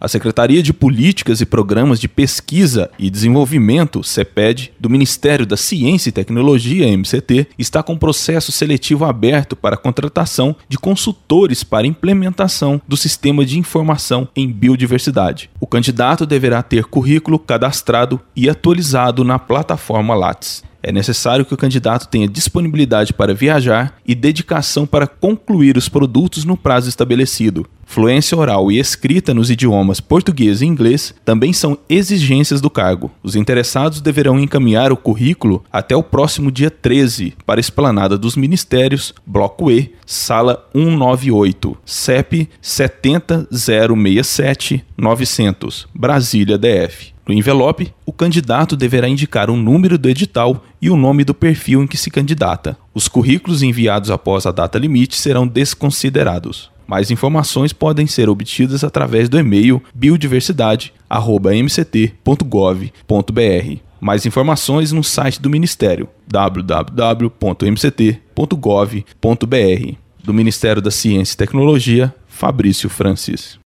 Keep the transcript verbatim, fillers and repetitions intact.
A Secretaria de Políticas e Programas de Pesquisa e Desenvolvimento, CEPED, do Ministério da Ciência e Tecnologia, M C T, está com processo seletivo aberto para a contratação de consultores para implementação do Sistema de Informação em Biodiversidade. O candidato deverá ter currículo cadastrado e atualizado na plataforma Lattes. É necessário que o candidato tenha disponibilidade para viajar e dedicação para concluir os produtos no prazo estabelecido. Fluência oral e escrita nos idiomas português e inglês também são exigências do cargo. Os interessados deverão encaminhar o currículo até o próximo dia treze para a Esplanada dos Ministérios, Bloco E, Sala cento e noventa e oito, C E P sete zero zero seis sete nove zero zero, Brasília, D F. No envelope, o candidato deverá indicar o número do edital e o nome do perfil em que se candidata. Os currículos enviados após a data limite serão desconsiderados. Mais informações podem ser obtidas através do e-mail biodiversidade arroba m c t ponto gov ponto b r. Mais informações no site do Ministério w w w ponto m c t ponto gov ponto b r. Do Ministério da Ciência e Tecnologia, Fabrício Francis.